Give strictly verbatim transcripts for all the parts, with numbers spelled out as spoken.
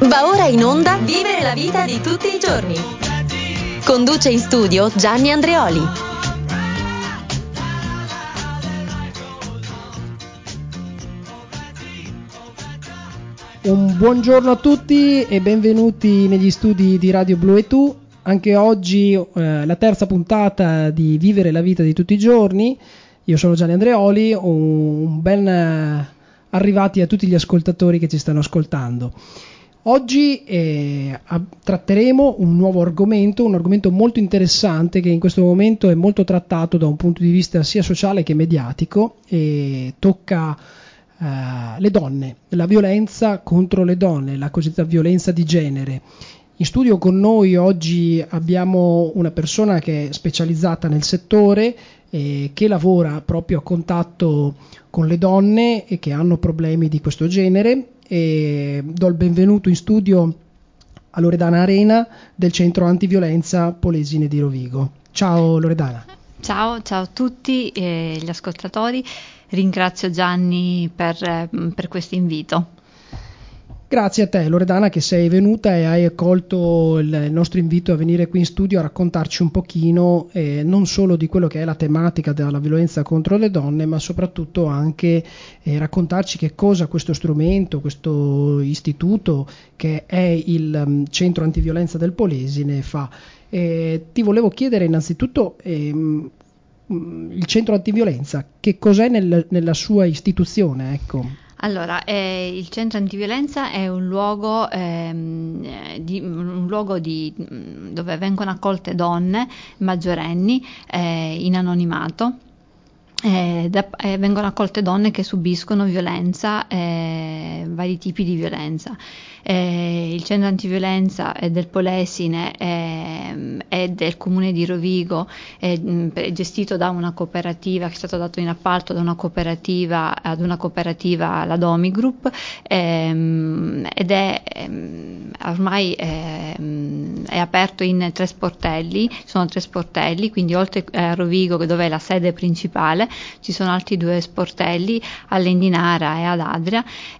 Va ora in onda Vivere la vita di tutti i giorni. Conduce in studio Gianni Andreoli. Un buongiorno a tutti e benvenuti negli studi di Radio Blu e Tu. Anche oggi eh, la terza puntata di Vivere la vita di tutti i giorni. Io sono Gianni Andreoli, un ben eh, arrivati a tutti gli ascoltatori che ci stanno ascoltando. Oggi eh, tratteremo un nuovo argomento, un argomento molto interessante che in questo momento è molto trattato da un punto di vista sia sociale che mediatico e tocca eh, le donne, la violenza contro le donne, la cosiddetta violenza di genere. In studio con noi oggi abbiamo una persona che è specializzata nel settore e che lavora proprio a contatto con le donne e che hanno problemi di questo genere. E do il benvenuto in studio a Loredana Arena del Centro Antiviolenza Polesine di Rovigo. Ciao Loredana. Ciao, ciao a tutti eh, gli ascoltatori, ringrazio Gianni per, eh, per questo invito. Grazie a te Loredana che sei venuta e hai accolto il nostro invito a venire qui in studio a raccontarci un pochino eh, non solo di quello che è la tematica della violenza contro le donne, ma soprattutto anche eh, raccontarci che cosa questo strumento, questo istituto che è il um, Centro Antiviolenza del Polesine fa. Eh, ti volevo chiedere innanzitutto ehm, il Centro Antiviolenza, che cos'è nel, nella sua istituzione, ecco. Allora, eh, il Centro Antiviolenza è un luogo, ehm, di, un luogo di, dove vengono accolte donne maggiorenni eh, in anonimato. Eh, da, eh, vengono accolte donne che subiscono violenza, eh, vari tipi di violenza. Eh, il centro antiviolenza è del Polesine, eh, è del comune di Rovigo, è, è gestito da una cooperativa che è stato dato in appalto da una cooperativa ad una cooperativa, la Domi Group, ehm, ed è ehm, ormai ehm, è aperto in tre sportelli, ci sono tre sportelli, quindi oltre a Rovigo dove è la sede principale ci sono altri due sportelli all'Endinara e ad Adria,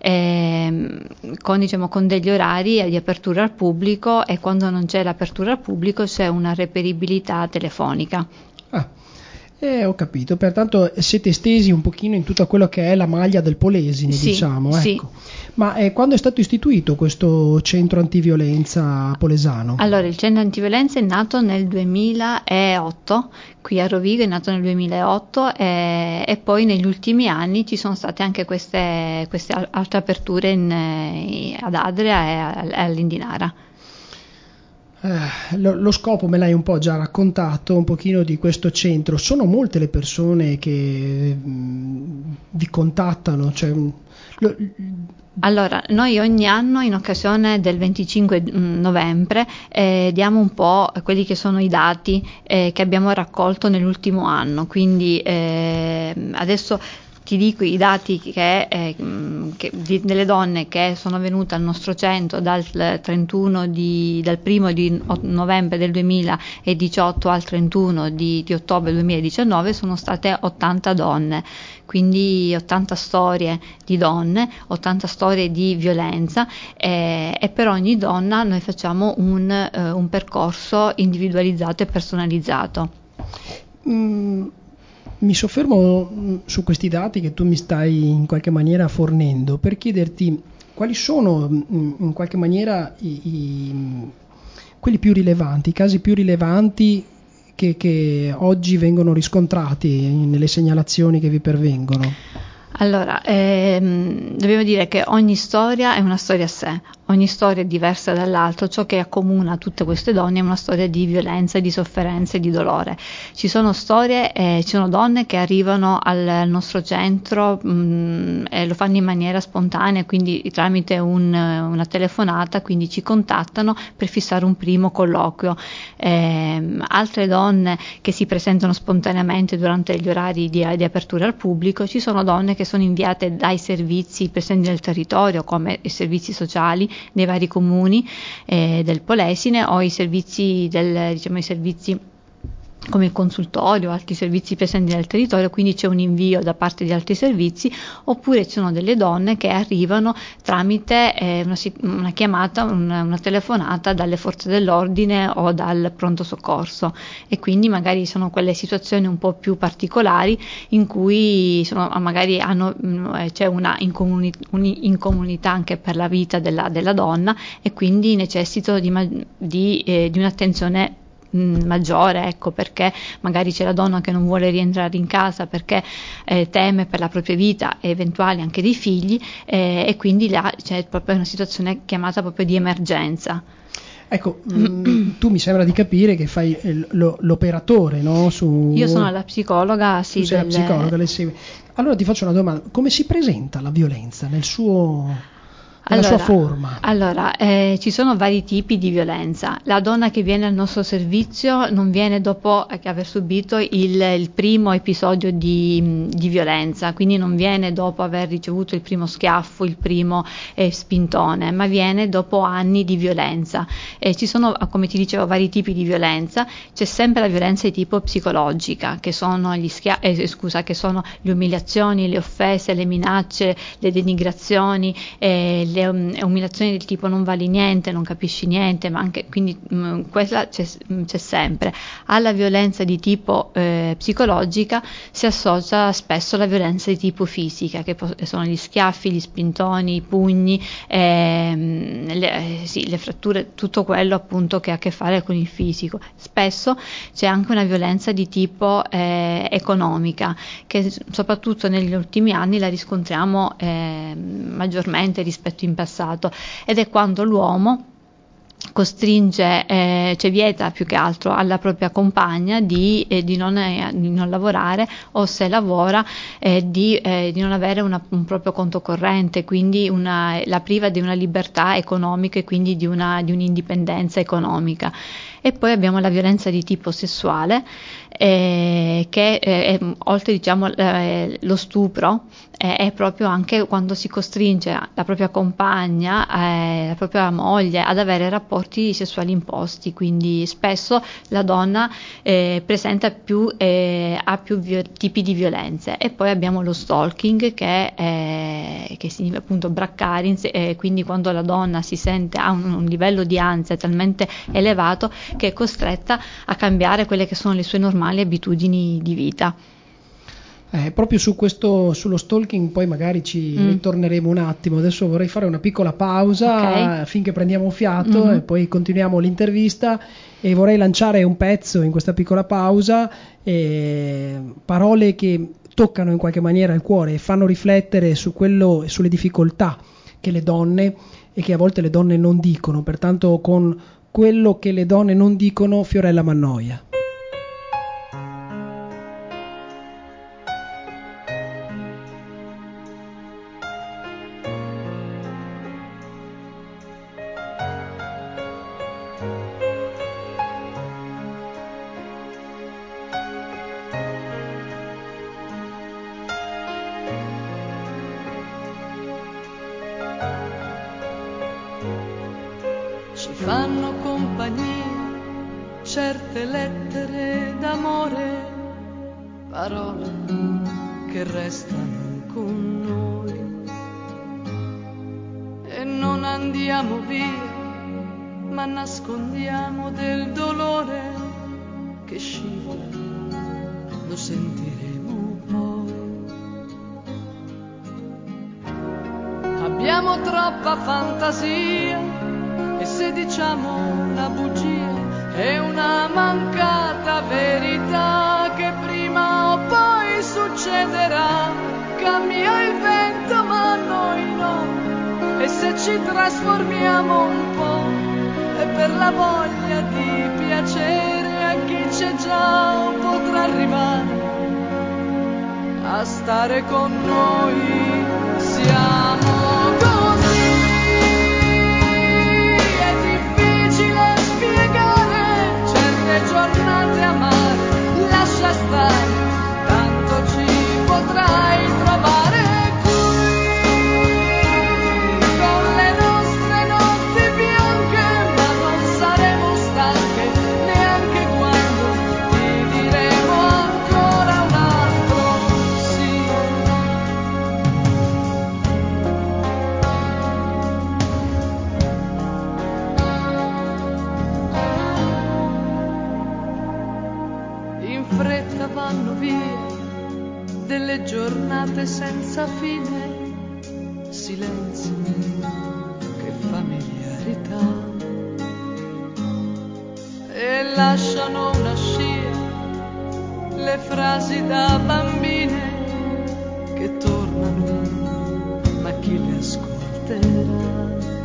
ehm, con diciamo con degli orari di apertura al pubblico, e quando non c'è l'apertura al pubblico c'è una reperibilità telefonica. Ah, eh, ho capito, pertanto siete estesi un pochino in tutto quello che è la maglia del Polesine, sì, diciamo, sì. ecco. Ma eh, quando è stato istituito questo centro antiviolenza polesano? Allora, il centro antiviolenza è nato nel duemilaotto, qui a Rovigo è nato nel duemilaotto, e, e poi negli ultimi anni ci sono state anche queste, queste altre aperture in, in, ad Adria e all'Indinara. Eh, lo, lo scopo me l'hai un po' già raccontato, un pochino di questo centro. Sono molte le persone che mh, vi contattano, cioè, lo, Allora, noi ogni anno in occasione del venticinque novembre eh, diamo un po' quelli che sono i dati eh, che abbiamo raccolto nell'ultimo anno, quindi eh, adesso ti dico i dati che, eh, che, di, delle donne che sono venute al nostro centro dal trentuno di, dal primo di novembre del duemiladiciotto al trentuno di, di ottobre duemiladiciannove, sono state ottanta donne, quindi ottanta storie di donne, ottanta storie di violenza, eh, e per ogni donna noi facciamo un, eh, un percorso individualizzato e personalizzato. Mm. Mi soffermo su questi dati che tu mi stai in qualche maniera fornendo per chiederti quali sono in qualche maniera i, i, quelli più rilevanti, i casi più rilevanti che, che oggi vengono riscontrati nelle segnalazioni che vi pervengono. Allora, ehm, dobbiamo dire che ogni storia è una storia a sé, ogni storia è diversa dall'altra. Ciò che accomuna tutte queste donne è una storia di violenza, di sofferenza e di dolore. Ci sono storie, eh, ci sono donne che arrivano al nostro centro mh, e lo fanno in maniera spontanea, quindi tramite un, una telefonata, quindi ci contattano per fissare un primo colloquio. Eh, altre donne che si presentano spontaneamente durante gli orari di, di apertura al pubblico. Ci sono donne che sono inviate dai servizi presenti nel territorio, come i servizi sociali dei vari comuni eh, del Polesine, o i servizi del, diciamo, i servizi come il consultorio, altri servizi presenti nel territorio, quindi c'è un invio da parte di altri servizi, oppure ci sono delle donne che arrivano tramite eh, una, una chiamata, una, una telefonata dalle forze dell'ordine o dal pronto soccorso, e quindi magari sono quelle situazioni un po' più particolari in cui sono, magari hanno, c'è una incomuni, un'incomunità anche per la vita della, della donna, e quindi necessitano di, di, eh, di un'attenzione maggiore, ecco, perché magari c'è la donna che non vuole rientrare in casa perché eh, teme per la propria vita e eventuali anche dei figli, eh, e quindi là c'è proprio una situazione chiamata proprio di emergenza. Ecco, mh, tu mi sembra di capire che fai lo, l'operatore, no? Su... Io sono la psicologa, sì. Tu sei delle... la psicologa, le segui. Allora ti faccio una domanda: come si presenta la violenza nel suo... nella Allora, sua forma? Allora, eh, ci sono vari tipi di violenza. La donna che viene al nostro servizio non viene dopo che aver subito il, il primo episodio di, di violenza, quindi non viene dopo aver ricevuto il primo schiaffo, il primo eh, spintone, ma viene dopo anni di violenza. Eh, ci sono, come ti dicevo, vari tipi di violenza. C'è sempre la violenza di tipo psicologica, che sono gli schia- eh, scusa, che sono le umiliazioni, le offese, le minacce, le denigrazioni, eh, le umiliazioni del tipo non vali niente, non capisci niente, ma anche quindi mh, quella c'è, c'è sempre. Alla violenza di tipo eh, psicologica si associa spesso la violenza di tipo fisica, che po- sono gli schiaffi, gli spintoni, i pugni, ehm, le, eh, sì, le fratture, tutto quello appunto che ha a che fare con il fisico. Spesso c'è anche una violenza di tipo eh, economica, che soprattutto negli ultimi anni la riscontriamo eh, maggiormente rispetto in passato, ed è quando l'uomo costringe, eh, cioè vieta più che altro alla propria compagna di, eh, di, non, eh, di non lavorare, o se lavora eh, di, eh, di non avere una, un proprio conto corrente, quindi una, la priva di una libertà economica e quindi di, una, di un'indipendenza economica. E poi abbiamo la violenza di tipo sessuale, eh, che eh, è, oltre diciamo eh, lo stupro, eh, è proprio anche quando si costringe la propria compagna, eh, la propria moglie ad avere rapporti sessuali imposti, quindi spesso la donna eh, presenta più, eh, ha più vi- tipi di violenze. E poi abbiamo lo stalking, che, è, che significa appunto braccare, eh, quindi quando la donna si sente a un, un livello di ansia talmente elevato che è costretta a cambiare quelle che sono le sue normali abitudini di vita. Eh, proprio su questo, sullo stalking poi magari ci mm. ritorneremo un attimo. Adesso vorrei fare una piccola pausa, okay, finché prendiamo fiato, mm-hmm. e poi continuiamo l'intervista, e vorrei lanciare un pezzo in questa piccola pausa, eh, parole che toccano in qualche maniera il cuore e fanno riflettere su quello e sulle difficoltà che le donne e che a volte le donne non dicono. Pertanto, con quello che le donne non dicono, Fiorella Mannoia. Fanno compagnia certe lettere d'amore, parole che restano con noi, e non andiamo via, ma nascondiamo del dolore che scivola, lo sentiremo poi. Abbiamo troppa fantasia, e se diciamo una bugia è una mancata verità che prima o poi succederà. Cambia il vento ma noi no, e se ci trasformiamo un po' è per la voglia di piacere a chi c'è già, o potrà arrivare a stare con noi. Siamo così. Giornate amare, lascia stare, tanto ci potrai trovare qui, con le nostre notti bianche, ma non saremo stanche neanche quando ti giornate senza fine, silenzi, che familiarità, e lasciano una scia le frasi da bambine che tornano, ma chi le ascolterà?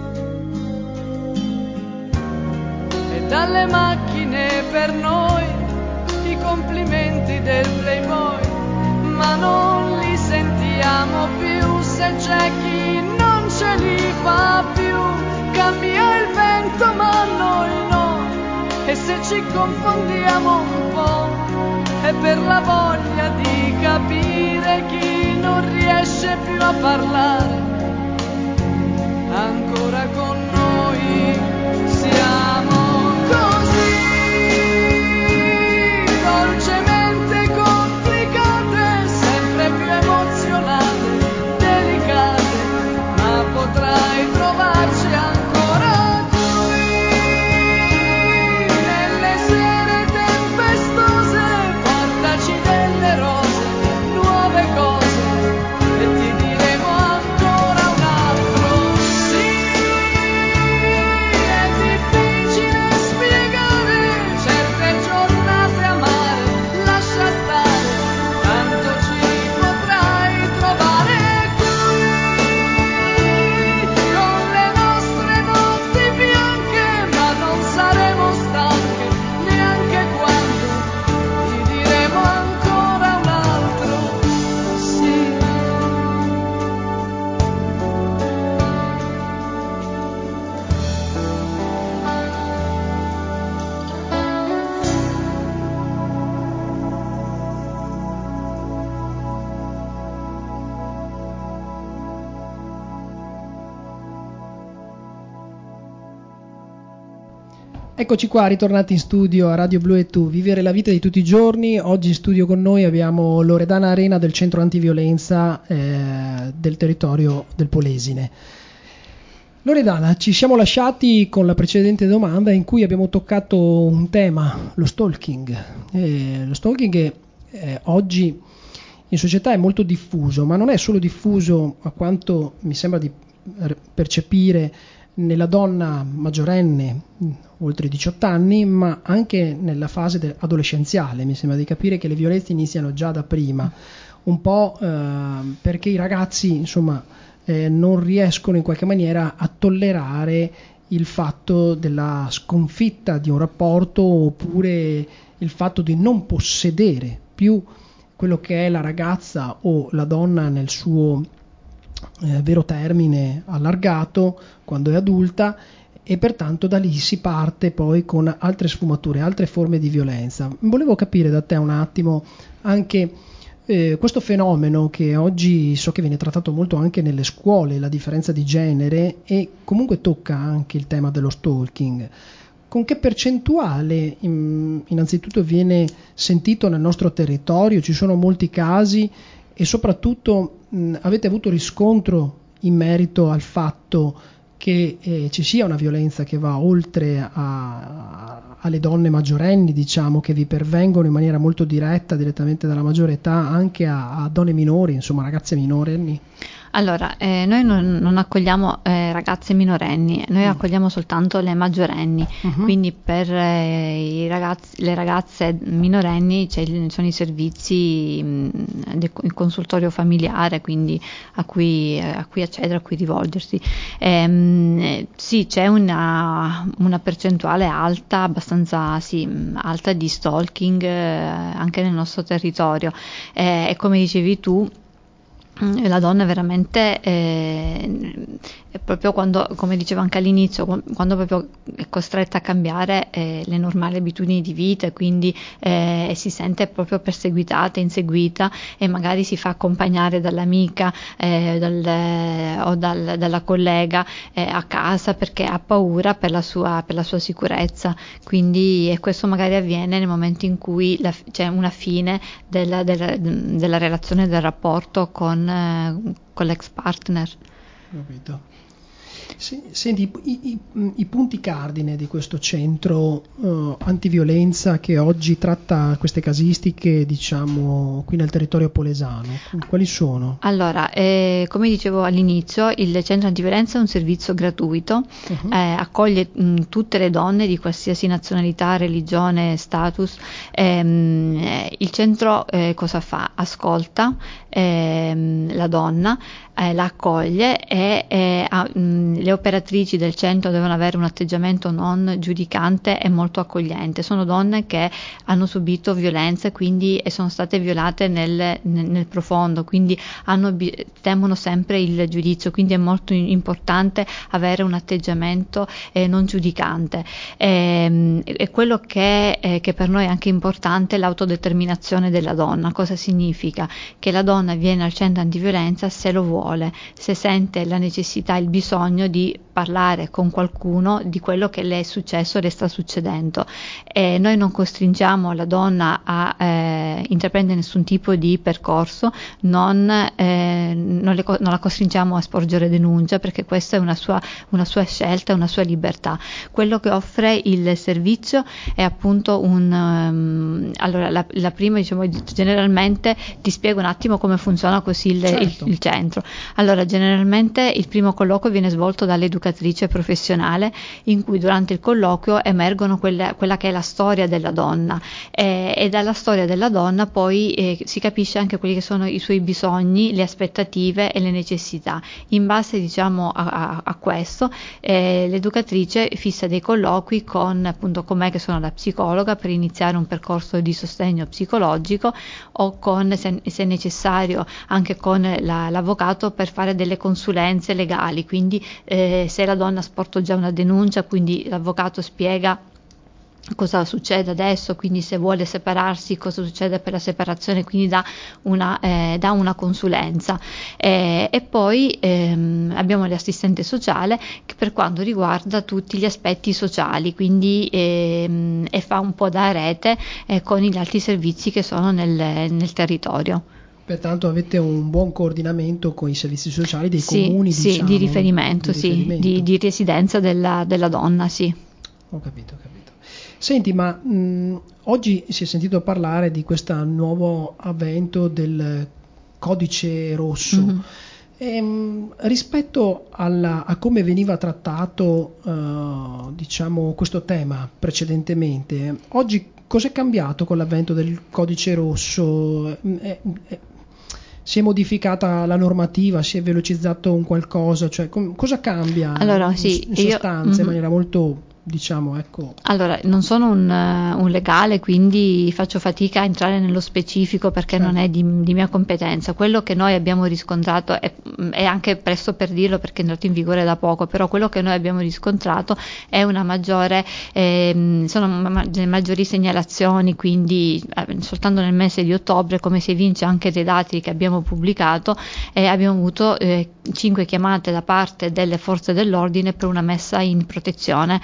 E dalle macchine per noi i complimenti del Playboy, ma non li sentiamo più se c'è chi non ce li fa più. Cambia il vento ma noi no, e se ci confondiamo un po' è per la voglia di capire chi non riesce più a parlare ancora con noi. Siamo così dolcemente complicate, sempre più emozionate, delicate, ma potrai trovarci ancora qui nelle sere tempestose. Portaci delle rose, nuove cose, e ti diremo ancora un altro sì. È difficile spiegare certe giornate amare, lascia stare, tanto ci potrai trovare qui con le nostre notti bianche, ma non saremo stanche neanche quando ti diremo ancora un altro sì. Eccoci qua, ritornati in studio a Radio Blu e Tu, vivere la vita di tutti i giorni. Oggi in studio con noi abbiamo Loredana Arena del Centro Antiviolenza eh, del territorio del Polesine. Loredana, ci siamo lasciati con la precedente domanda in cui abbiamo toccato un tema, lo stalking. Eh, lo stalking è, eh, oggi in società è molto diffuso, ma non è solo diffuso a quanto mi sembra di percepire nella donna maggiorenne oltre i diciotto anni, ma anche nella fase adolescenziale. Mi sembra di capire che le violenze iniziano già da prima, un po' eh, perché i ragazzi insomma eh, non riescono in qualche maniera a tollerare il fatto della sconfitta di un rapporto, oppure il fatto di non possedere più quello che è la ragazza o la donna nel suo Eh, vero termine allargato quando è adulta, e pertanto da lì si parte poi con altre sfumature, altre forme di violenza. Volevo capire da te un attimo anche eh, questo fenomeno che oggi so che viene trattato molto anche nelle scuole, la differenza di genere, e comunque tocca anche il tema dello stalking. Con che percentuale in, innanzitutto viene sentito nel nostro territorio? Ci sono molti casi, e soprattutto mh, avete avuto riscontro in merito al fatto che eh, ci sia una violenza che va oltre a, a, alle donne maggiorenni, diciamo, che vi pervengono in maniera molto diretta, direttamente dalla maggiore età, anche a, a donne minori, insomma ragazze minorenni? Allora, eh, noi non, non accogliamo eh, ragazze minorenni, noi mm. accogliamo soltanto le maggiorenni, uh-huh. Quindi per eh, i ragazzi, le ragazze minorenni c'è il, sono i servizi, mh, del il consultorio familiare, quindi a cui, a cui accedere, a cui rivolgersi. Ehm, sì, c'è una, una percentuale alta, abbastanza sì, alta di stalking eh, anche nel nostro territorio, eh, e come dicevi tu, la donna veramente eh, è proprio quando, come dicevo anche all'inizio, quando proprio è costretta a cambiare eh, le normali abitudini di vita, e quindi eh, si sente proprio perseguitata, inseguita, e magari si fa accompagnare dall'amica eh, dal, o dal, dalla collega eh, a casa perché ha paura per la sua, per la sua sicurezza. Quindi e questo magari avviene nel momento in cui la, c'è una fine della, della, della relazione, del rapporto con con l'ex partner. Capito. Senti, i, i, i punti cardine di questo centro uh, antiviolenza che oggi tratta queste casistiche, diciamo, qui nel territorio polesano, quali sono? Allora, eh, come dicevo all'inizio, il centro antiviolenza è un servizio gratuito, uh-huh. eh, accoglie mh, tutte le donne di qualsiasi nazionalità, religione, status. Ehm, eh, il centro eh, cosa fa? Ascolta ehm, la donna, eh, la accoglie e eh, ha, mh, le operatrici del centro devono avere un atteggiamento non giudicante e molto accogliente. Sono donne che hanno subito violenze, quindi e sono state violate nel, nel, nel profondo, quindi hanno, temono sempre il giudizio, quindi è molto importante avere un atteggiamento eh, non giudicante. E, e quello che, eh, che per noi è anche importante è l'autodeterminazione della donna. Cosa significa? Che la donna viene al centro antiviolenza se lo vuole, se sente la necessità, il bisogno di parlare con qualcuno di quello che le è successo, le sta succedendo. E noi non costringiamo la donna a eh, intraprendere nessun tipo di percorso, non, eh, non, le, non la costringiamo a sporgere denuncia, perché questa è una sua, una sua scelta, una sua libertà. Quello che offre il servizio è appunto un um, allora la, la prima, diciamo, generalmente ti spiego un attimo come funziona così il, certo. il, il centro. Allora, generalmente il primo colloquio viene svolto dall'educatrice professionale, in cui durante il colloquio emergono quelle, quella che è la storia della donna, e, e dalla storia della donna poi eh, si capisce anche quelli che sono i suoi bisogni, le aspettative e le necessità. In base, diciamo, a, a, a questo eh, l'educatrice fissa dei colloqui con, appunto, con me che sono la psicologa, per iniziare un percorso di sostegno psicologico, o con, se, se necessario, anche con la, l'avvocato per fare delle consulenze legali, quindi eh, se la donna ha sporto già una denuncia, quindi l'avvocato spiega cosa succede adesso, quindi se vuole separarsi, cosa succede per la separazione, quindi dà una, eh, dà una consulenza. Eh, e poi ehm, abbiamo l'assistente sociale che per quanto riguarda tutti gli aspetti sociali, quindi ehm, e fa un po' da rete eh, con gli altri servizi che sono nel, nel territorio. Pertanto avete un buon coordinamento con i servizi sociali dei sì, comuni, sì, diciamo, di riferimento, di, riferimento. Sì, di, di residenza della, della donna, sì. Ho capito, ho capito. Senti, ma mh, oggi si è sentito parlare di questo nuovo avvento del codice rosso. Mm-hmm. E, mh, rispetto alla, a come veniva trattato uh, diciamo questo tema precedentemente, oggi cos'è cambiato con l'avvento del codice rosso? È, è, si è modificata la normativa, si è velocizzato un qualcosa, cioè com- cosa cambia allora, in, sì, in sostanza, io, mm-hmm. in maniera molto, diciamo, ecco. Allora, non sono un, un legale, quindi faccio fatica a entrare nello specifico perché certo. non è di, di mia competenza. Quello che noi abbiamo riscontrato è, è anche presto per dirlo perché è entrato in vigore da poco, però quello che noi abbiamo riscontrato è una maggiore, eh, sono ma- maggiori segnalazioni, quindi eh, soltanto nel mese di ottobre, come si evince anche dai dati che abbiamo pubblicato, eh, abbiamo avuto eh, cinque chiamate da parte delle forze dell'ordine per una messa in protezione.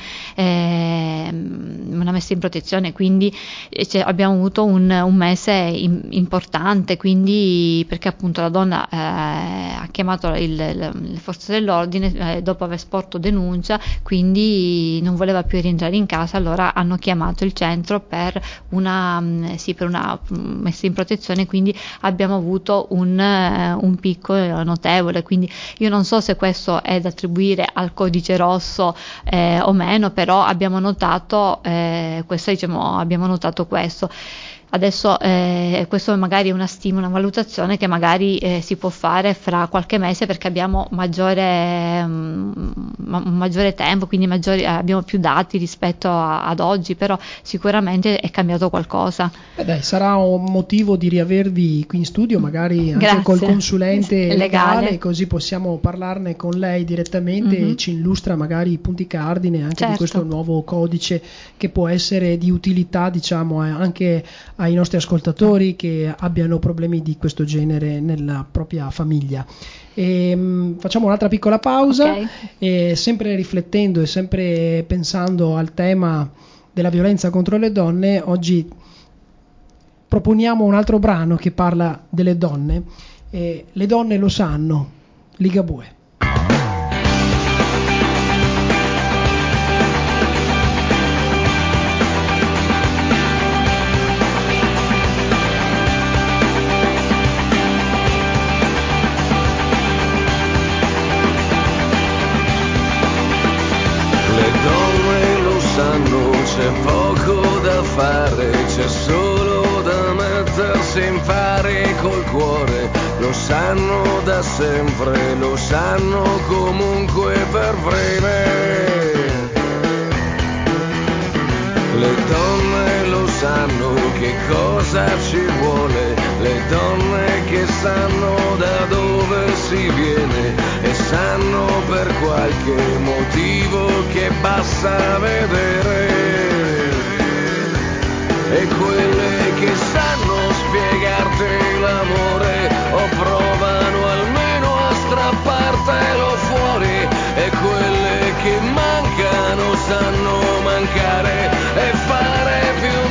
Eh, una messa in protezione, quindi eh, abbiamo avuto un, un mese in, importante, quindi perché appunto la donna eh, ha chiamato il, le, le forze dell'ordine eh, dopo aver sporto denuncia, quindi non voleva più rientrare in casa, allora hanno chiamato il centro per una, sì, per una messa in protezione, quindi abbiamo avuto un, un picco notevole, quindi io non so se questo è da attribuire al codice rosso eh, o meno, però abbiamo notato eh, questo, diciamo, abbiamo notato questo. Adesso eh, questo magari è una stima, una valutazione che magari eh, si può fare fra qualche mese perché abbiamo maggiore, um, maggiore tempo, quindi maggiori, abbiamo più dati rispetto a, ad oggi, però sicuramente è cambiato qualcosa. Beh, dai, sarà un motivo di riavervi qui in studio, magari anche Grazie. col consulente legale, legale, così possiamo parlarne con lei direttamente mm-hmm. e ci illustra magari i punti cardine anche certo. di questo nuovo codice che può essere di utilità, diciamo, anche ai nostri ascoltatori che abbiano problemi di questo genere nella propria famiglia. E, mh, facciamo un'altra piccola pausa okay. e sempre riflettendo e sempre pensando al tema della violenza contro le donne, oggi proponiamo un altro brano che parla delle donne e le donne lo sanno, Ligabue. sen fare col cuore, lo sanno da sempre, lo sanno comunque per breve. Le donne lo sanno che cosa ci vuole, le donne che sanno da dove si viene e sanno per qualche motivo che basta vedere. E quelle che sanno spiegarti l'amore o provano almeno a strappartelo fuori, e quelle che mancano sanno mancare e fare più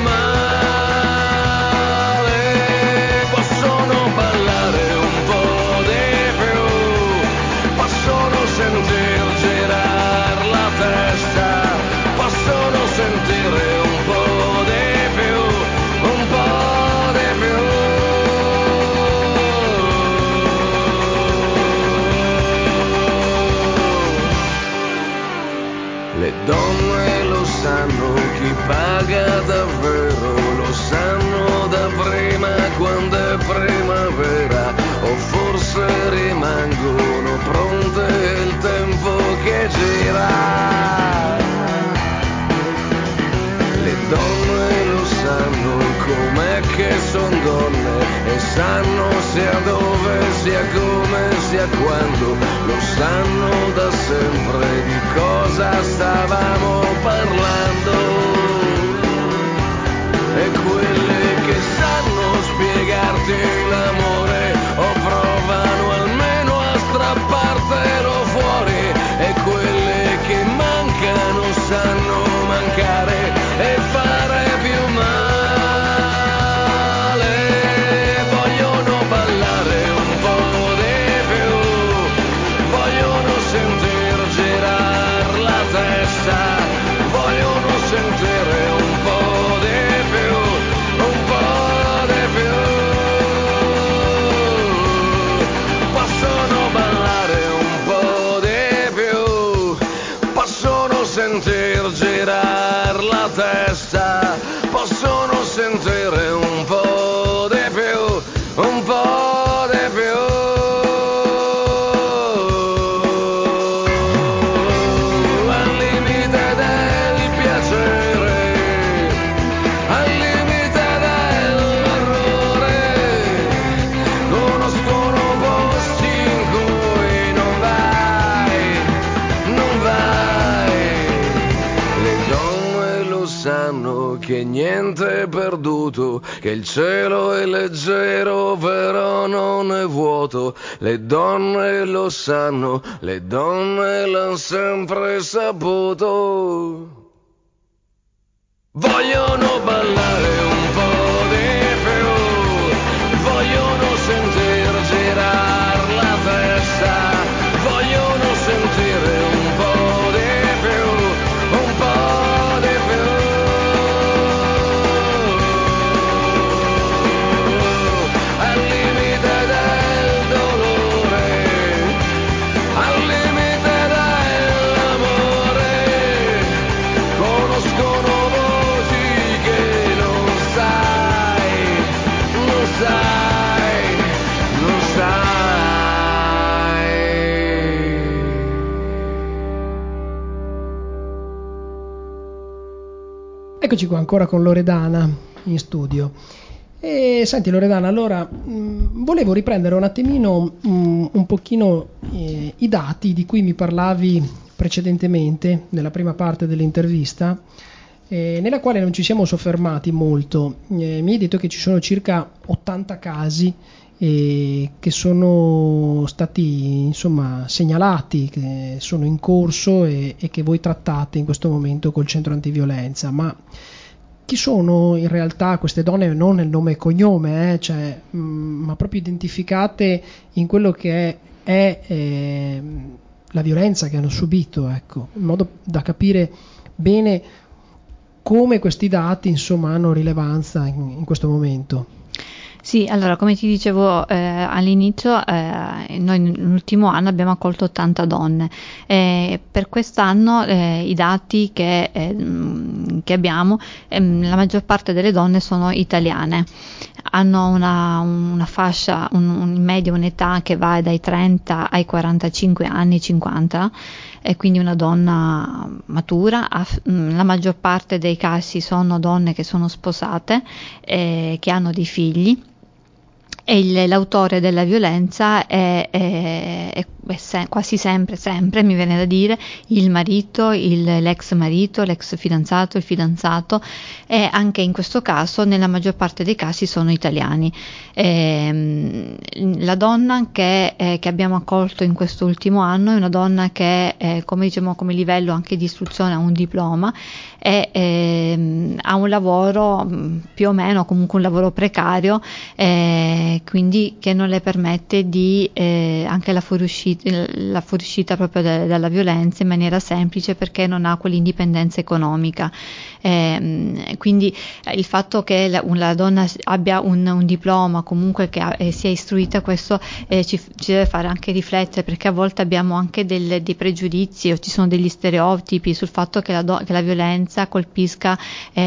male. Possono ballare un po' di più, possono sentir girar la testa, possono sentire un po' di più, un po' di più. Le donne lo sanno, chi paga davvero, lo sanno da prima quando è primavera, o forse rimangono pronte il tempo che gira. Le donne lo sanno com'è che son donne, e sanno sia dove, sia come, sia quando, lo sanno da sempre di cosa stavamo parlando. E quelle che sanno spiegarti l'amore o provano almeno a strappartelo fuori, e quelle che mancano sanno mancare e fare più male. Vogliono ballare un po' di più, vogliono sentir girar la testa, vogliono sentire un po' di più, un po' di più. Possono ballare un po' di più, possono sentir girar la testa, possono sentire un po' di più, un po' di più. Al limite del piacere, al limite dell'errore, conoscono posti in cui non vai, non vai. Le donne lo sanno che niente è perduto, che il cielo è leggero però non è vuoto. Le donne lo sanno, le donne l'han sempre saputo. Vogliono ballare un po' di più, vogliono sentir girar la testa, vogliono sentire un po' di più, un po' di più. Al limite del dolore, al limite dell'amore, conoscono voci che non sai, non sai, non sai. Eccoci qua ancora con Loredana in studio. E senti Loredana, allora mh, volevo riprendere un attimino mh, un pochino eh, i dati di cui mi parlavi precedentemente nella prima parte dell'intervista, eh, nella quale non ci siamo soffermati molto. Eh, mi hai detto che ci sono circa ottanta casi eh, che sono stati insomma segnalati, che sono in corso e, e che voi trattate in questo momento col centro antiviolenza, ma chi sono in realtà queste donne, non nel nome e cognome, eh, cioè, mh, ma proprio identificate in quello che è, è eh, la violenza che hanno subito, ecco, in modo da capire bene come questi dati insomma hanno rilevanza in, in questo momento. Sì, allora come ti dicevo eh, all'inizio, eh, noi nell'ultimo anno abbiamo accolto ottanta donne. Eh, per quest'anno eh, i dati che, eh, che abbiamo, eh, la maggior parte delle donne sono italiane. hanno una, una fascia, un, un, in media un'età che va dai trenta ai quarantacinque anni, cinquanta, e quindi una donna matura. La maggior parte dei casi sono donne che sono sposate, eh, che hanno dei figli, e il, l'autore della violenza è, è, è, è se, quasi sempre, sempre mi viene da dire, il marito, il, l'ex marito, l'ex fidanzato, il fidanzato, e anche in questo caso, nella maggior parte dei casi, sono italiani. E, la donna che, eh, che abbiamo accolto in questo ultimo anno è una donna che, eh, come diciamo, come livello anche di istruzione ha un diploma e eh, ha un lavoro più o meno, comunque un lavoro precario, eh, quindi che non le permette di eh, anche la fuoriuscita, la fuoriuscita proprio da, dalla violenza in maniera semplice, perché non ha quell'indipendenza economica. Eh, quindi il fatto che la, la donna abbia un, un diploma, comunque che ha, eh, sia istruita, questo eh, ci, ci deve fare anche riflettere, perché a volte abbiamo anche del, dei pregiudizi o ci sono degli stereotipi sul fatto che la, do, che la violenza colpisca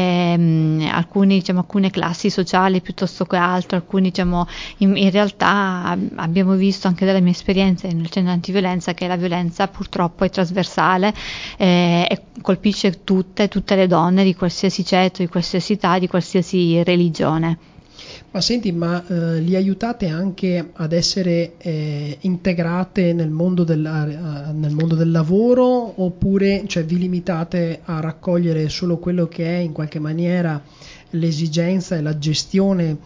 ehm, alcuni, diciamo, alcune classi sociali piuttosto che altre, alcuni, diciamo, in, in realtà abbiamo visto anche dalle mie esperienze nel centro antiviolenza che la violenza purtroppo è trasversale eh, e colpisce tutte, tutte le donne di qualsiasi ceto, di qualsiasi età, di qualsiasi religione. Ma senti, ma eh, li aiutate anche ad essere eh, integrate nel mondo, della, uh, nel mondo del lavoro, oppure cioè, vi limitate a raccogliere solo quello che è in qualche maniera l'esigenza e la gestione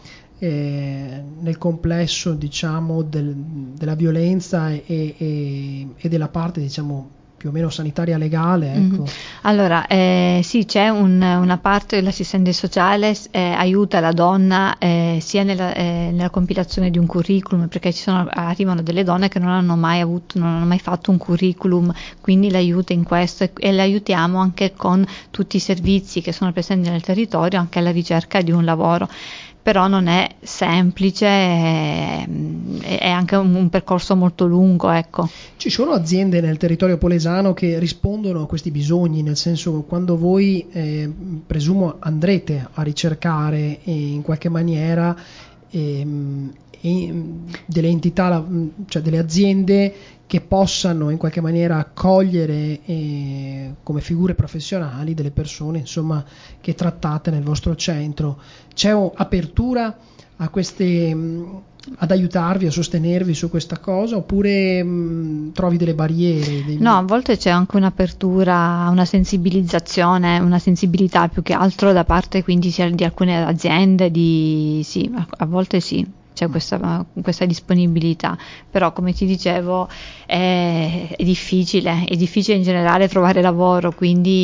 eh, nel complesso, diciamo, del, della violenza e, e, e della parte, diciamo, più o meno sanitaria legale, ecco. Mm-hmm. Allora, eh, sì, c'è un, una parte dell'assistente sociale eh, aiuta la donna eh, sia nella, eh, nella compilazione di un curriculum, perché ci sono, arrivano delle donne che non hanno mai avuto, non hanno mai fatto un curriculum, quindi l'aiuta in questo, e, e l'aiutiamo anche con tutti i servizi che sono presenti nel territorio, anche alla ricerca di un lavoro. Però non è semplice, è, è anche un, un percorso molto lungo, ecco. Ci sono aziende nel territorio polesano che rispondono a questi bisogni, nel senso, quando voi eh, presumo andrete a ricercare eh, in qualche maniera eh, eh, delle entità, cioè delle aziende che possano in qualche maniera accogliere eh, come figure professionali delle persone, insomma, che trattate nel vostro centro. C'è apertura a queste, mh, ad aiutarvi, a sostenervi su questa cosa, oppure mh, trovi delle barriere? Dei... No, a volte c'è anche un'apertura, una sensibilizzazione, una sensibilità più che altro da parte quindi sia di alcune aziende, di sì, a, a volte sì. C'è questa, questa disponibilità, però come ti dicevo è, è difficile, è difficile in generale trovare lavoro,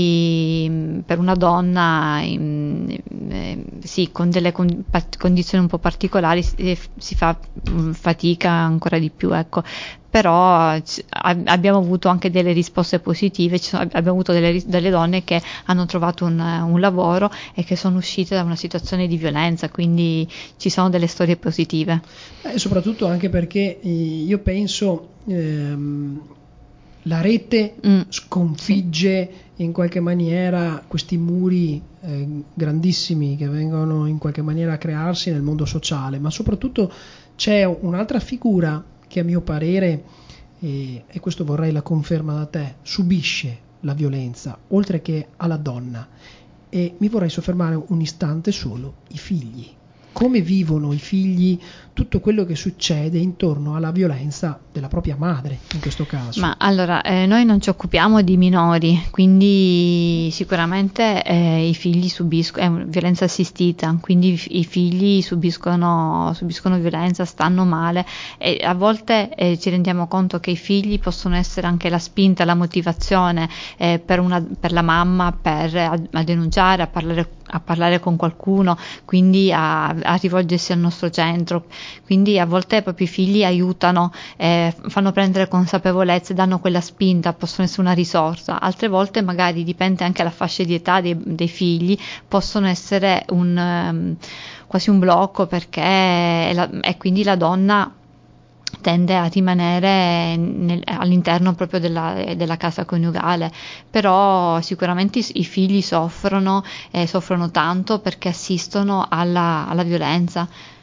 quindi per una donna eh, sì, con delle con, condizioni un po' particolari si, si fa fatica ancora di più, ecco. Però abbiamo avuto anche delle risposte positive, abbiamo avuto delle, delle donne che hanno trovato un, un lavoro e che sono uscite da una situazione di violenza, quindi ci sono delle storie positive. E soprattutto anche perché io penso ehm, la rete mm. sconfigge sì. in qualche maniera questi muri eh, grandissimi che vengono in qualche maniera a crearsi nel mondo sociale, ma soprattutto c'è un'altra figura che a mio parere, eh, e questo vorrei la conferma da te, subisce la violenza, oltre che alla donna. E mi vorrei soffermare un istante solo, i figli. Come vivono i figli tutto quello che succede intorno alla violenza della propria madre, in questo caso? Ma allora, eh, noi non ci occupiamo di minori, quindi sicuramente eh, i figli subiscono, è violenza assistita, quindi i, i figli subiscono, subiscono violenza, stanno male, e a volte eh, ci rendiamo conto che i figli possono essere anche la spinta, la motivazione eh, per, una, per la mamma per, a, a denunciare, a parlare a parlare con qualcuno, quindi a, a rivolgersi al nostro centro. Quindi a volte proprio i figli aiutano, eh, fanno prendere consapevolezza, danno quella spinta, possono essere una risorsa. Altre volte magari dipende anche dalla fascia di età dei, dei figli, possono essere un um, quasi un blocco, perché è la, e quindi la donna tende a rimanere nel, all'interno proprio della, della casa coniugale, però sicuramente i, i figli soffrono, eh, soffrono tanto perché assistono alla, alla violenza.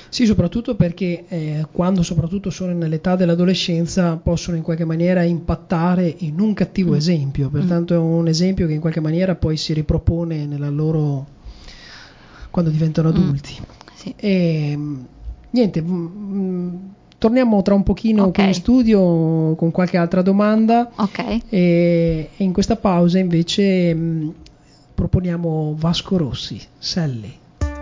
Sì, soprattutto perché eh, quando soprattutto sono nell'età dell'adolescenza possono in qualche maniera impattare in un cattivo Mm. esempio, pertanto è un esempio che in qualche maniera poi si ripropone nella loro quando diventano adulti. Mm. Sì. E mh, niente, mh, torniamo tra un pochino Ok. qui in studio con qualche altra domanda. Ok. E, e in questa pausa invece mh, proponiamo Vasco Rossi, Sally.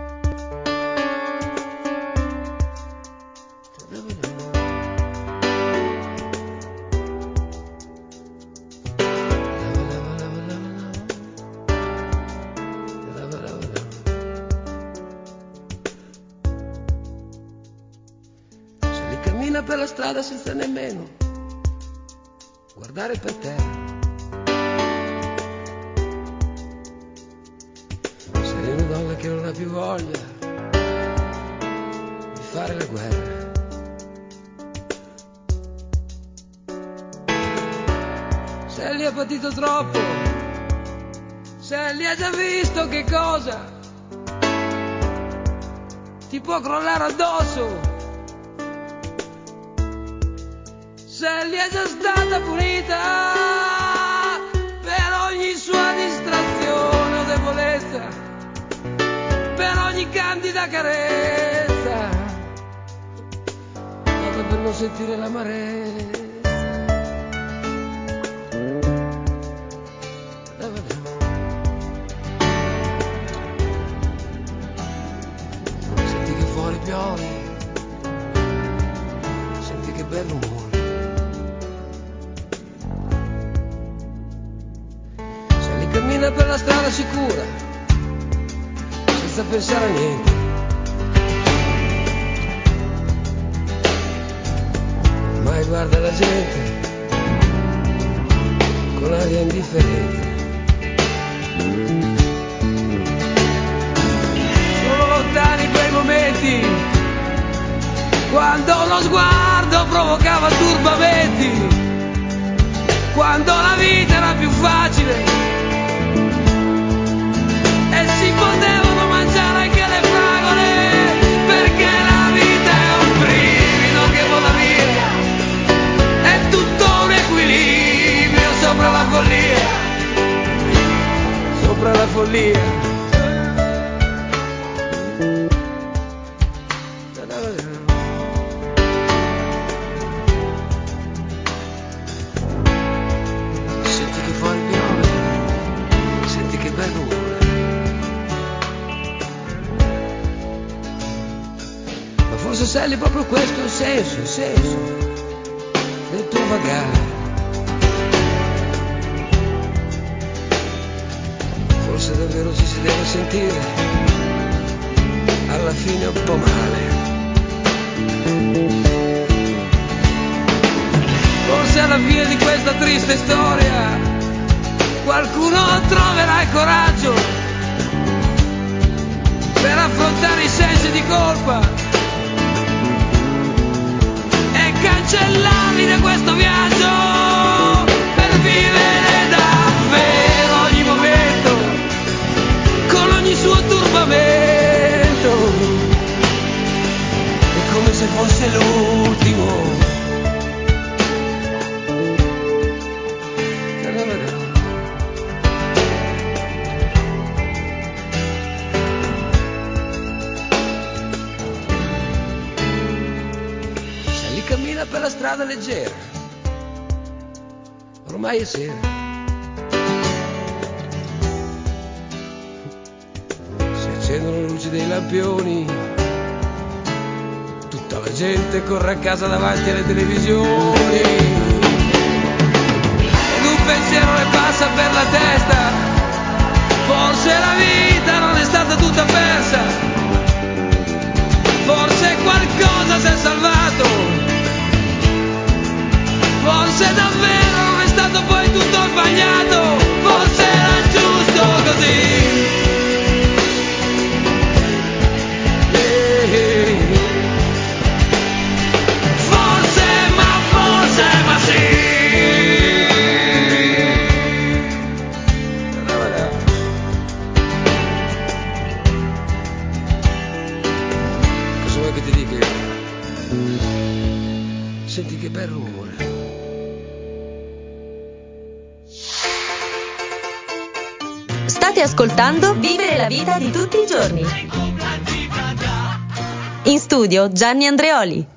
Sally cammina per la strada senza nemmeno guardare per terra. Sei una donna che non ha più voglia di fare la guerra. Sally ha patito troppo, Sally ha già visto che cosa ti può crollare addosso. Sally è già stata punita per ogni sua distrazione o debolezza, per ogni candida carezza, fatta per non sentire l'amarezza. Senti che fuori piove, senti che bel rumore. Cammina per la strada sicura, senza pensare a niente. Mai guarda la gente con aria indifferente. Sono lontani quei momenti quando lo sguardo provocava turbamenti, quando la vita era più facile e si potevano mangiare anche le fragole, perché la vita è un brivido che vola via, è tutto un equilibrio sopra la follia, sopra la follia. Senti che fuori piove, senti che bel rumore. Forse Sally proprio questo è il senso, il senso del tuo vagare. Forse davvero ci si deve sentire alla fine un po' male. Forse alla fine di questa triste storia qualcuno troverà il coraggio per affrontare i sensi di colpa, cancellarli da questo viaggio, per vivere davvero ogni momento con ogni suo turbamento. È come se fosse l'ultimo. Cammina per la strada leggera, ormai è sera. Si accendono le luci dei lampioni, tutta la gente corre a casa davanti alle televisioni. Ed un pensiero le passa per la testa, forse la vita non è stata tutta persa, forse qualcosa si è salvato. Forse davvero non è stato poi tutto sbagliato, forse era giusto così. Forse, ma forse, ma State ascoltando Vivere la vita di tutti i giorni. In studio Gianni Andreoli.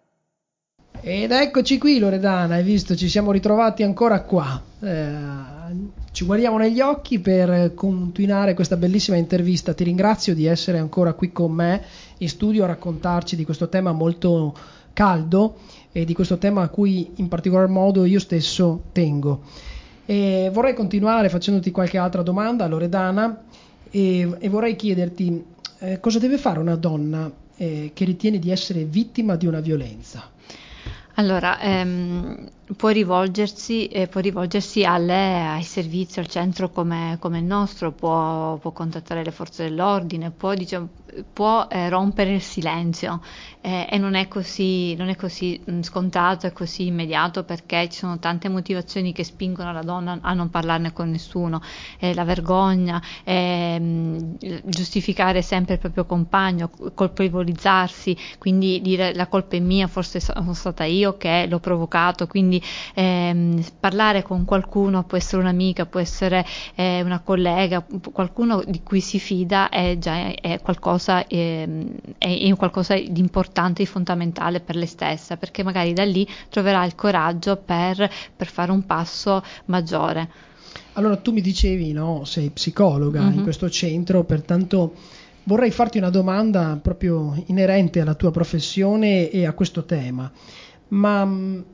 Ed eccoci qui, Loredana, hai visto, ci siamo ritrovati ancora qua. Eh, ci guardiamo negli occhi per continuare questa bellissima intervista. Ti ringrazio di essere ancora qui con me in studio a raccontarci di questo tema molto caldo e di questo tema a cui in particolar modo io stesso tengo. E vorrei continuare facendoti qualche altra domanda, Loredana, e, e vorrei chiederti eh, cosa deve fare una donna eh, che ritiene di essere vittima di una violenza. Allora, ehm, può rivolgersi, eh, può rivolgersi alle, ai servizi, al centro come, come il nostro, può, può contattare le forze dell'ordine, può, diciamo, può eh, rompere il silenzio eh, e non è così, non è così mh, scontato e così immediato, perché ci sono tante motivazioni che spingono la donna a non parlarne con nessuno, eh, la vergogna, eh, mh, giustificare sempre il proprio compagno, colpevolizzarsi, quindi dire la colpa è mia, forse sono stata io che l'ho provocato, quindi ehm, parlare con qualcuno, può essere un'amica, può essere eh, una collega, qualcuno di cui si fida, è già è qualcosa, ehm, è, è qualcosa di importante, di fondamentale per lei stessa, perché magari da lì troverà il coraggio per, per fare un passo maggiore. Allora, tu mi dicevi, no, sei psicologa mm-hmm. in questo centro, pertanto vorrei farti una domanda proprio inerente alla tua professione e a questo tema. Ma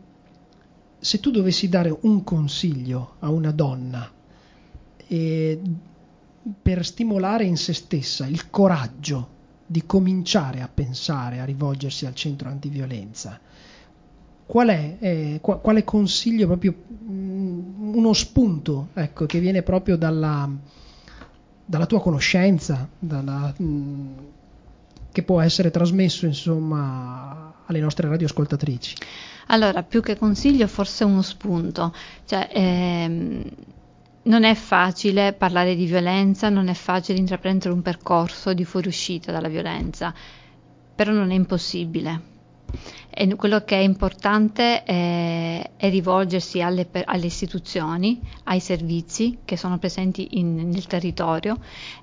se tu dovessi dare un consiglio a una donna eh, per stimolare in se stessa il coraggio di cominciare a pensare, a rivolgersi al centro antiviolenza, qual è, eh, qu- quale consiglio, proprio mh, uno spunto, ecco, che viene proprio dalla, dalla tua conoscenza, dalla, mh, che può essere trasmesso, insomma, alle nostre radioascoltatrici? Allora, più che consiglio, forse uno spunto. Cioè, ehm, non è facile parlare di violenza, non è facile intraprendere un percorso di fuoriuscita dalla violenza, però non è impossibile. E quello che è importante è, è rivolgersi alle, alle istituzioni, ai servizi che sono presenti in, nel territorio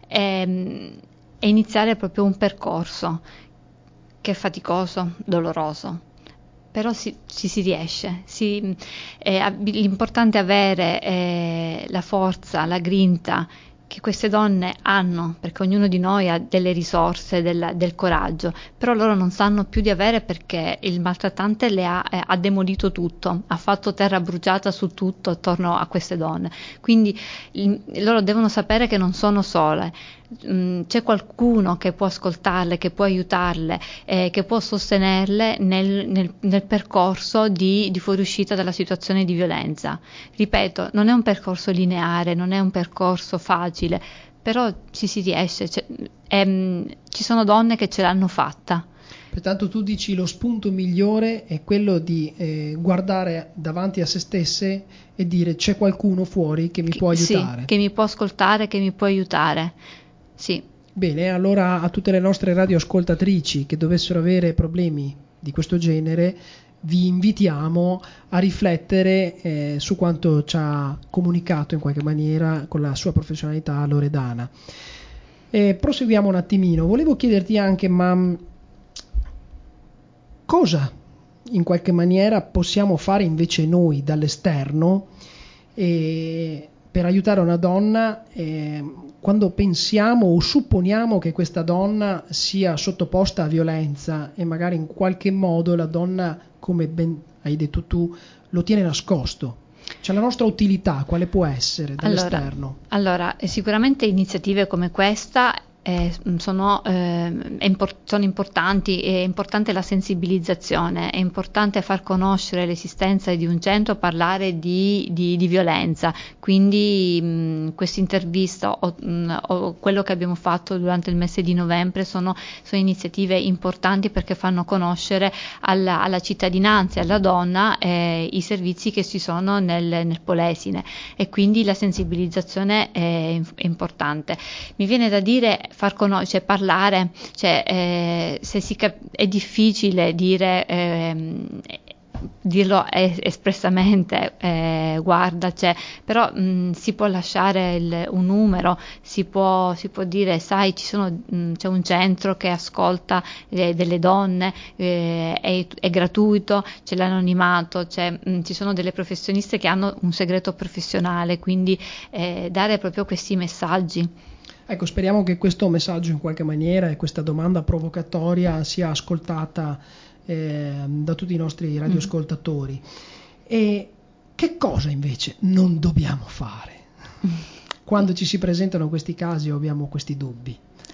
e, e iniziare proprio un percorso che è faticoso, doloroso. Però si, ci si riesce, si, eh, l'importante è avere eh, la forza, la grinta che queste donne hanno, perché ognuno di noi ha delle risorse, del, del coraggio, però loro non sanno più di avere, perché il maltrattante le ha, eh, ha demolito tutto, ha fatto terra bruciata su tutto attorno a queste donne, quindi il, loro devono sapere che non sono sole. C'è qualcuno che può ascoltarle, che può aiutarle, eh, che può sostenerle nel, nel, nel percorso di, di fuoriuscita dalla situazione di violenza. Ripeto, non è un percorso lineare, non è un percorso facile, però ci si riesce, cioè, ehm, ci sono donne che ce l'hanno fatta. Pertanto tu dici lo spunto migliore è quello di eh, guardare davanti a se stesse e dire: c'è qualcuno fuori che mi può aiutare. Sì, che mi può ascoltare, che mi può aiutare. Sì. Bene, allora a tutte le nostre radioascoltatrici che dovessero avere problemi di questo genere, vi invitiamo a riflettere eh, su quanto ci ha comunicato in qualche maniera con la sua professionalità Loredana. E proseguiamo un attimino. Volevo chiederti anche, ma cosa in qualche maniera possiamo fare invece noi dall'esterno eh, per aiutare una donna eh, quando pensiamo o supponiamo che questa donna sia sottoposta a violenza e magari in qualche modo la donna, come ben hai detto tu, lo tiene nascosto? Cioè, la nostra utilità quale può essere dall'esterno? Allora, allora sicuramente iniziative come questa Eh, sono, eh, import- sono importanti, è importante la sensibilizzazione, è importante far conoscere l'esistenza di un centro, parlare di, di, di violenza, quindi questa intervista o, mh, o quello che abbiamo fatto durante il mese di novembre sono, sono iniziative importanti, perché fanno conoscere alla, alla cittadinanza e alla donna eh, i servizi che ci sono nel, nel Polesine, e quindi la sensibilizzazione è, è importante. Mi viene da dire far conoscere, parlare, cioè eh, se si cap- è difficile dire, eh, dirlo es- espressamente, eh, guarda, c'è, però mh, si può lasciare il, un numero, si può, si può dire, sai, ci sono, mh, c'è un centro che ascolta eh, delle donne, eh, è, è gratuito, c'è l'anonimato, c'è, mh, ci sono delle professioniste che hanno un segreto professionale, quindi eh, dare proprio questi messaggi. Ecco, speriamo che questo messaggio in qualche maniera e questa domanda provocatoria sia ascoltata eh, da tutti i nostri radioascoltatori. E che cosa invece non dobbiamo fare quando ci si presentano questi casi o abbiamo questi dubbi?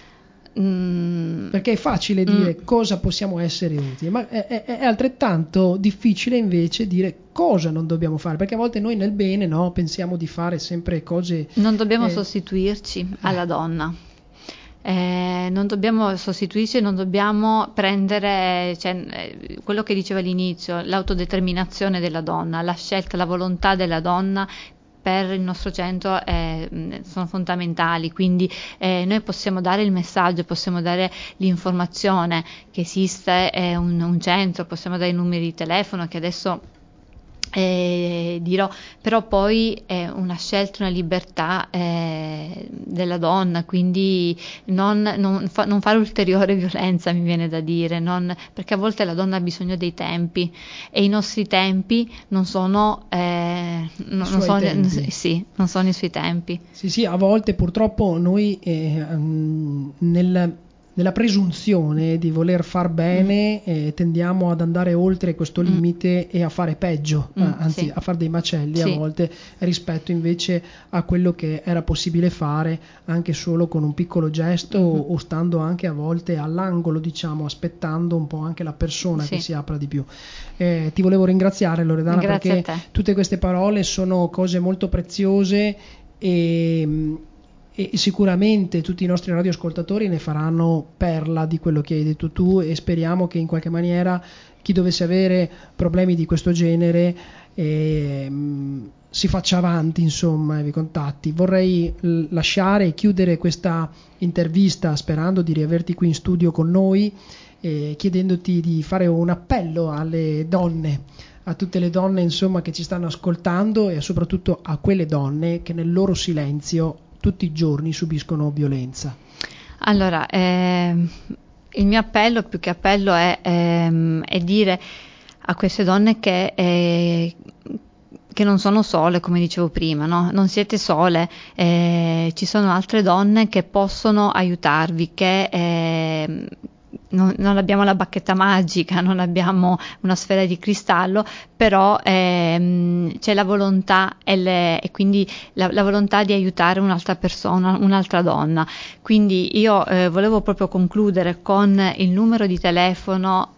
Mm. Perché è facile dire mm. cosa possiamo essere utili, ma è, è, è altrettanto difficile invece dire cosa non dobbiamo fare, perché a volte noi nel bene, no, pensiamo di fare sempre cose. Non dobbiamo eh, sostituirci alla donna. Eh, non dobbiamo sostituirci, non dobbiamo prendere, cioè, eh, quello che diceva all'inizio, l'autodeterminazione della donna, la scelta, la volontà della donna per il nostro centro eh, sono fondamentali, quindi eh, noi possiamo dare il messaggio, possiamo dare l'informazione che esiste eh, un, un centro, possiamo dare i numeri di telefono che adesso Eh, dirò, però poi è una scelta, una libertà eh, della donna, quindi non, non, fa, non fare ulteriore violenza, mi viene da dire, non, perché a volte la donna ha bisogno dei tempi e i nostri tempi non sono, eh, non, non sono, tempi. Sì, non sono i suoi tempi. Sì, sì, a volte purtroppo noi eh, um, nel nella presunzione di voler far bene mm. eh, tendiamo ad andare oltre questo mm. limite e a fare peggio, mm, eh, anzi sì. a fare dei macelli sì. a volte rispetto invece a quello che era possibile fare anche solo con un piccolo gesto mm-hmm. o, o stando anche a volte all'angolo, diciamo, aspettando un po' anche la persona sì. che si apra di più. Eh, ti volevo ringraziare, Loredana, Grazie perché tutte queste parole sono cose molto preziose e e sicuramente tutti i nostri radioascoltatori ne faranno perla di quello che hai detto tu e speriamo che in qualche maniera chi dovesse avere problemi di questo genere eh, si faccia avanti, insomma, e vi contatti. Vorrei l- lasciare e chiudere questa intervista sperando di riaverti qui in studio con noi e chiedendoti di fare un appello alle donne, a tutte le donne, insomma, che ci stanno ascoltando e soprattutto a quelle donne che nel loro silenzio tutti i giorni subiscono violenza. Allora, eh, il mio appello, più che appello, è, eh, è dire a queste donne che, eh, che non sono sole, come dicevo prima, no? Non siete sole, eh, ci sono altre donne che possono aiutarvi, che eh, non, non abbiamo la bacchetta magica, non abbiamo una sfera di cristallo, però ehm, c'è la volontà e, le, e quindi la, la volontà di aiutare un'altra persona, un'altra donna. Quindi io eh, volevo proprio concludere con il numero di telefono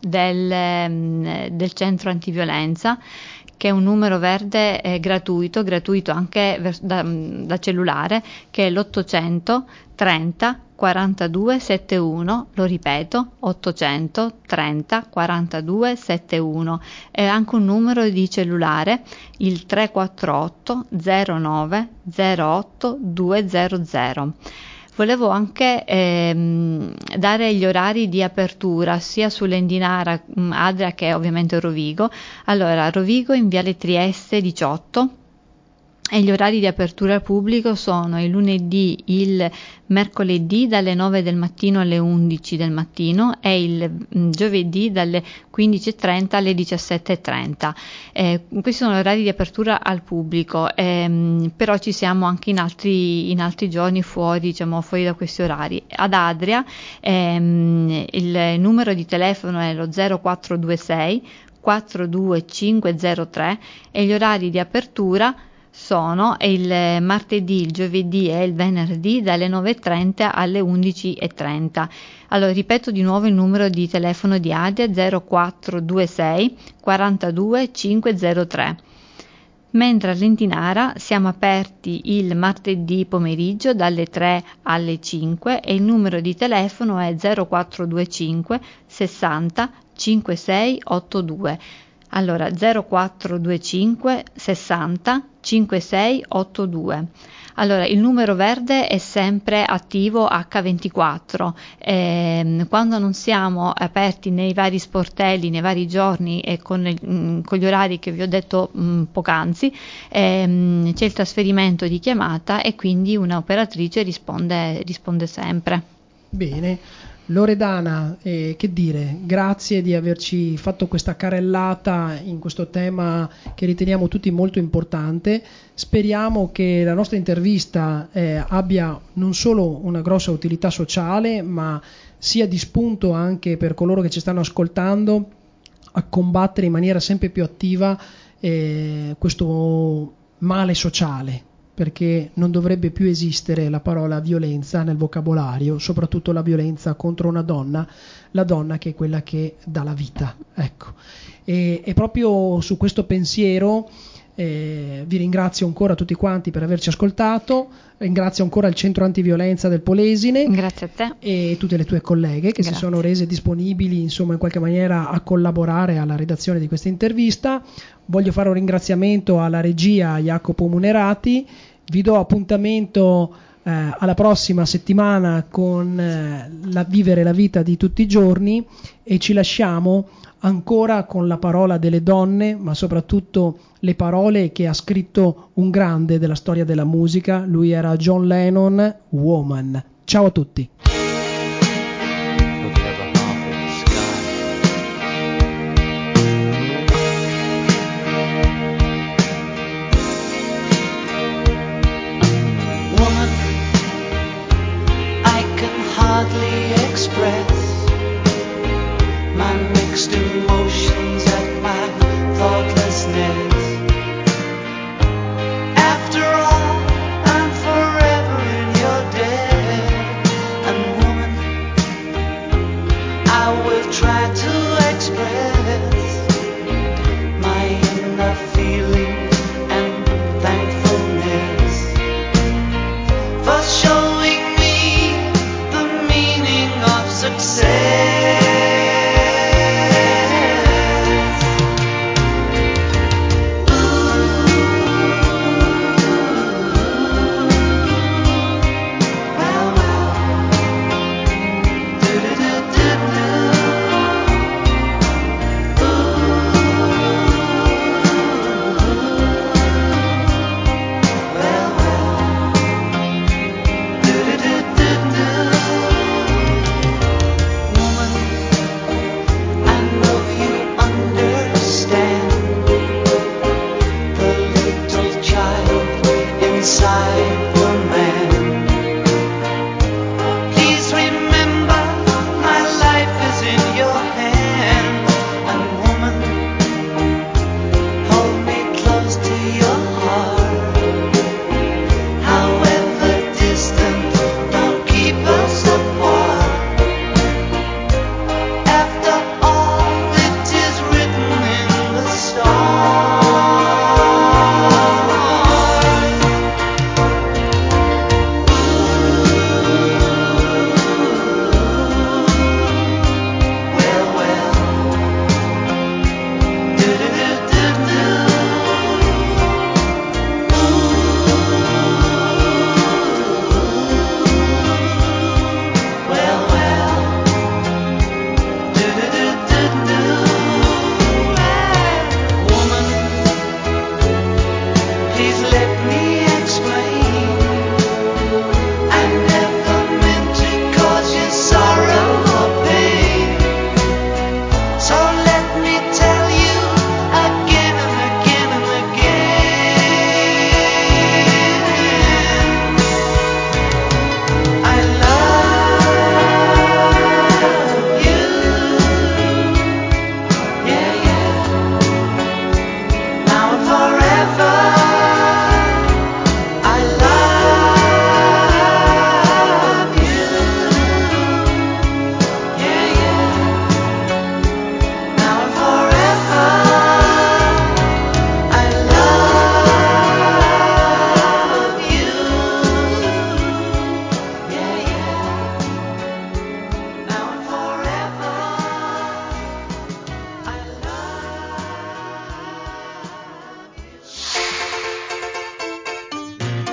del, del centro antiviolenza, che è un numero verde eh, gratuito, gratuito anche ver- da, da cellulare, che è l'ottocento trenta quarantadue settantuno, lo ripeto, ottocento trenta quarantadue settantuno. È anche un numero di cellulare, il tre quattro otto zero nove zero otto due zero zero. Volevo anche ehm, dare gli orari di apertura sia sull'Endinara mh, Adria che ovviamente Rovigo. Allora, Rovigo in Viale Trieste diciotto e gli orari di apertura al pubblico sono il lunedì, il mercoledì dalle nove del mattino alle undici del mattino e il mh, giovedì dalle quindici e trenta alle diciassette e trenta. Eh, questi sono gli orari di apertura al pubblico, ehm, però ci siamo anche in altri, in altri giorni fuori, diciamo, fuori da questi orari. Ad Adria ehm, il numero di telefono è lo zero quattro due sei quattro due cinque zero tre e gli orari di apertura sono il martedì, il giovedì e il venerdì dalle nove e trenta alle undici e trenta. Allora ripeto di nuovo il numero di telefono di Adria zero quattro due sei quarantadue cinque zero tre. Mentre all'Entinara siamo aperti il martedì pomeriggio dalle tre alle cinque e il numero di telefono è zero quattro due cinque sessanta cinquantasei ottantadue. Allora zero quattro due cinque sessanta cinquantasei ottantadue. Allora, il numero verde è sempre attivo acca ventiquattro. Eh, quando non siamo aperti nei vari sportelli, nei vari giorni e con, il, con gli orari che vi ho detto mh, poc'anzi, ehm, c'è il trasferimento di chiamata e quindi un'operatrice risponde, risponde sempre. Bene. Loredana, eh, che dire, grazie di averci fatto questa carrellata in questo tema che riteniamo tutti molto importante. Speriamo che la nostra intervista eh, abbia non solo una grossa utilità sociale, ma sia di spunto anche per coloro che ci stanno ascoltando a combattere in maniera sempre più attiva eh, questo male sociale, perché non dovrebbe più esistere la parola violenza nel vocabolario, soprattutto la violenza contro una donna, la donna che è quella che dà la vita. Ecco. E, e proprio su questo pensiero eh, vi ringrazio ancora tutti quanti per averci ascoltato, ringrazio ancora il Centro Antiviolenza del Polesine. Grazie a te. E tutte le tue colleghe che Grazie. si sono rese disponibili, insomma, in qualche maniera a collaborare alla redazione di questa intervista. Voglio fare un ringraziamento alla regia Jacopo Munerati. Vi do appuntamento eh, alla prossima settimana con eh, la Vivere la vita di tutti i giorni e ci lasciamo ancora con la parola delle donne, ma soprattutto le parole che ha scritto un grande della storia della musica. Lui era John Lennon, Woman. Ciao a tutti. Hardly express my mixed emotions at my thoughtlessness. After all, I'm forever in your debt. And woman, I will try to express my inner feeling and thankfulness for showing success.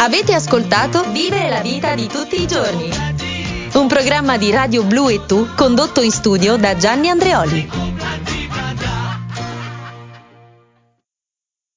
Avete ascoltato Vivere la vita di tutti i giorni, un programma di Radio Blu e Tu condotto in studio da Gianni Andreoli.